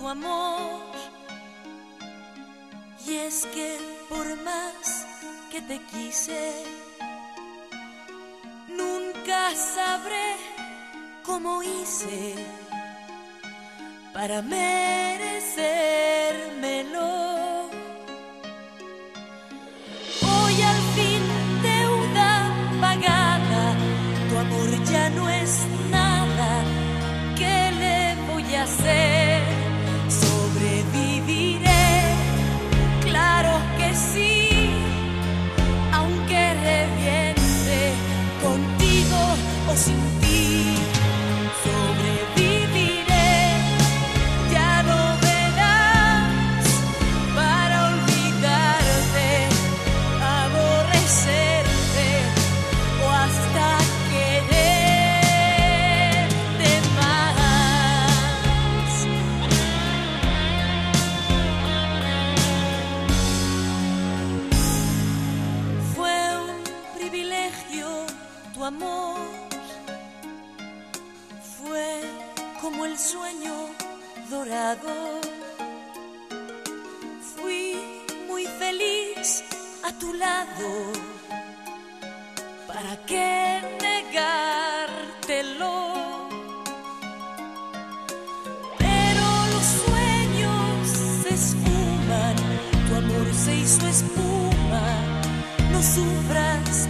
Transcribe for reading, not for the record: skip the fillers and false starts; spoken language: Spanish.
amor. Y es que por más que te quise, nunca sabré cómo hice para merecérmelo. Hoy al fin deuda pagada, tu amor ya no es nada. ¿Qué le voy a hacer? Sobreviviré, claro que sí, aunque reviente contigo o sin ti. Sobreviviré, ya lo verás, para olvidarte, aborrecerte o hasta quererte más. Fue un privilegio tu amor. Fue como el sueño dorado. Fui muy feliz a tu lado. ¿Para qué negártelo? Pero los sueños se esfuman, tu amor se hizo espuma. No sufras